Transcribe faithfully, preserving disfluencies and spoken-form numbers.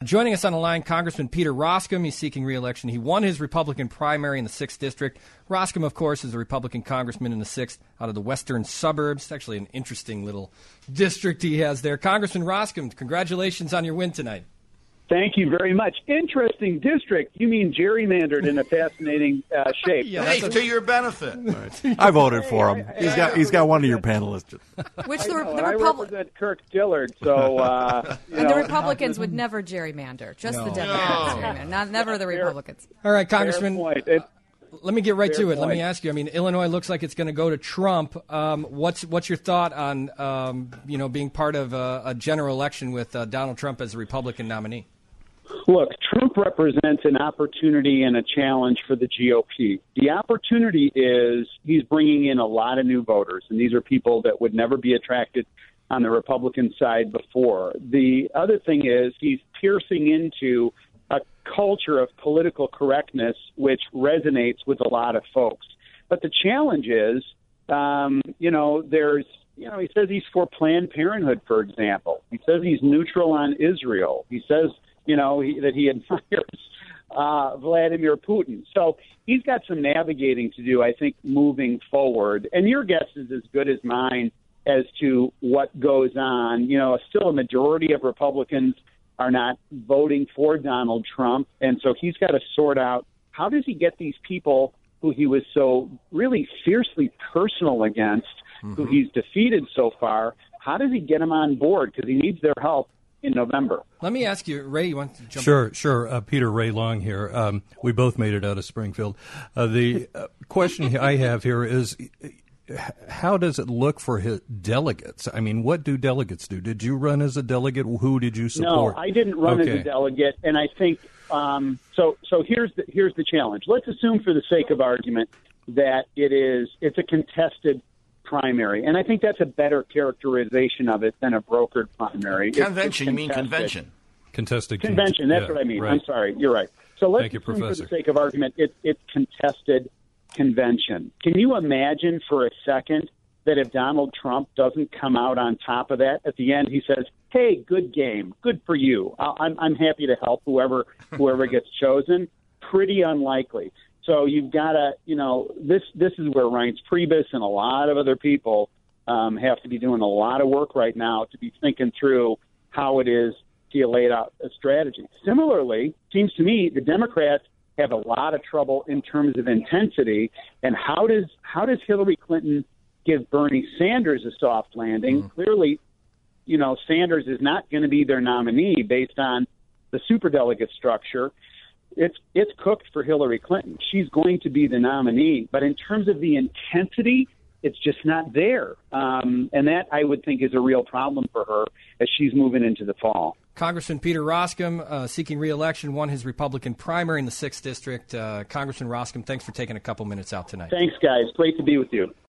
Joining us on the line, Congressman Peter Roskam. He's seeking re-election. He won his Republican primary in the sixth District. Roskam, of course, is a Republican congressman in the sixth out of the western suburbs. It's actually an interesting little district he has there. Congressman Roskam, congratulations on your win tonight. Thank you very much. Interesting district. You mean gerrymandered in a fascinating uh, shape. Yeah, hey, a, to your benefit. Right. I voted for him. He's got he's got one of your panelists. Which the, know, the I Repub- represent Kirk Dillard, so uh, you and know. the Republicans would never gerrymander. Just No. the Democrats No. gerrymander, not never the Republicans. All right, Congressman. Fair point. It, Let me get right Fair to it. Let me point. ask you. I mean, Illinois looks like it's going to go to Trump. Um, what's what's your thought on um, you know being part of a, a general election with uh, Donald Trump as a Republican nominee? Look, Trump represents an opportunity and a challenge for the G O P. The opportunity is he's bringing in a lot of new voters, and these are people that would never be attracted on the Republican side before. The other thing is he's piercing into a culture of political correctness, which resonates with a lot of folks. But the challenge is, um, you know, there's, you know, he says he's for Planned Parenthood, for example. He says he's neutral on Israel. He says, you know, he, that he admires uh, Vladimir Putin. So he's got some navigating to do, I think, moving forward. And your guess is as good as mine as to what goes on. You know, still a majority of Republicans are not voting for Donald Trump. And so he's got to sort out, how does he get these people who he was so really fiercely personal against, mm-hmm. who he's defeated so far, how does he get them on board? Because he needs their help in November. Let me ask you, Ray, you want to jump Sure, in? sure. Uh, Peter Ray Long here. Um, we both made it out of Springfield. Uh, the uh, question I have here is, how does it look for his delegates? I mean, what do delegates do? Did you run as a delegate? Who did you support? No, I didn't run okay. as a delegate, and I think um, so. So here's the here's the challenge. Let's assume, for the sake of argument, that it is it's a contested primary, and I think that's a better characterization of it than a brokered primary. It's- Convention, it's you mean contested. convention. Contested Convention, that's yeah, what I mean. right. I'm sorry, you're right. So let's Thank you, assume, for Professor. the sake of argument, it, it's contested convention. Can you imagine for a second that if Donald Trump doesn't come out on top of that, at the end he says, hey, good game, good for you. I- I'm, I'm happy to help whoever whoever gets chosen? Pretty unlikely. So you've got to, you know, this this is where Reince Priebus and a lot of other people um, have to be doing a lot of work right now to be thinking through how it is he laid out a strategy. Similarly, seems to me the Democrats have a lot of trouble in terms of intensity. And how does how does Hillary Clinton give Bernie Sanders a soft landing? Mm-hmm. Clearly, you know, Sanders is not going to be their nominee based on the superdelegate structure. It's it's cooked for Hillary Clinton. She's going to be the nominee. But in terms of the intensity, it's just not there. Um, and that, I would think, is a real problem for her as she's moving into the fall. Congressman Peter Roskam, uh, seeking re-election, won his Republican primary in the sixth District. Uh, Congressman Roskam, thanks for taking a couple minutes out tonight. Thanks, guys. Great to be with you.